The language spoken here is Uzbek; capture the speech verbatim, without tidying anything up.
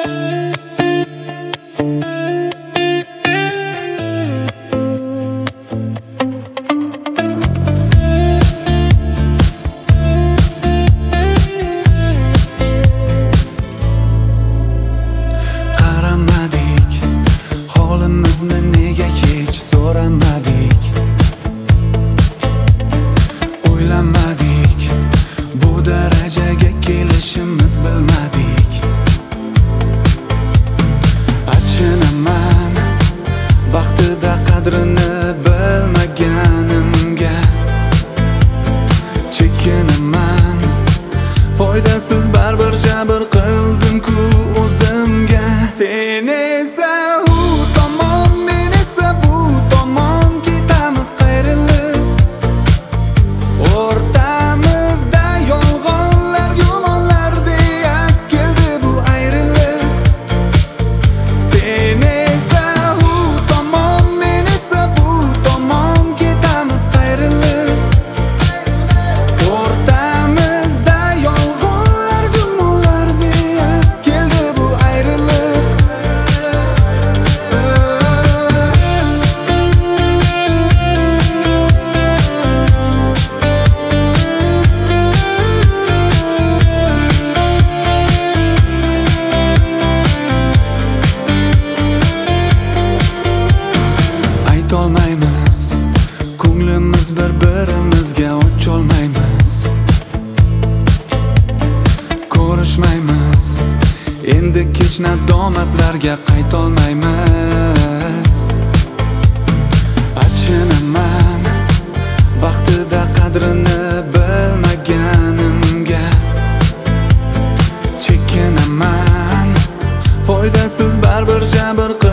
Nega hech so'ramadik, o'ylamadik, bu darajaga kelishimiz bilmadik. Achinaman vaqtida qadrini bilmaganimga, chekinaman foydasiz baribir jabr qildim-ku o'zimga. Sen esa u tomon, men esa bu tomon, ketamiz qayrilib. O'rtamizda yolg'onlar, gumonlar deya keldi bu ayrilib. Sen esa u tomon, men esa bu tomon, ketamiz qayrilib. O'rtamizda yolg'onlar, gumonlar deya keldi bu ayrilib. Aytolmaymiz, ko'nglimiz bir-birimizga ocholmaymiz. Ko'rishmaymiz, endi kech nadomatlarga qaytolmaymiz. Achinaman vaqtida qadrini bilmaganimga, chekinaman foydasiz baribir jabr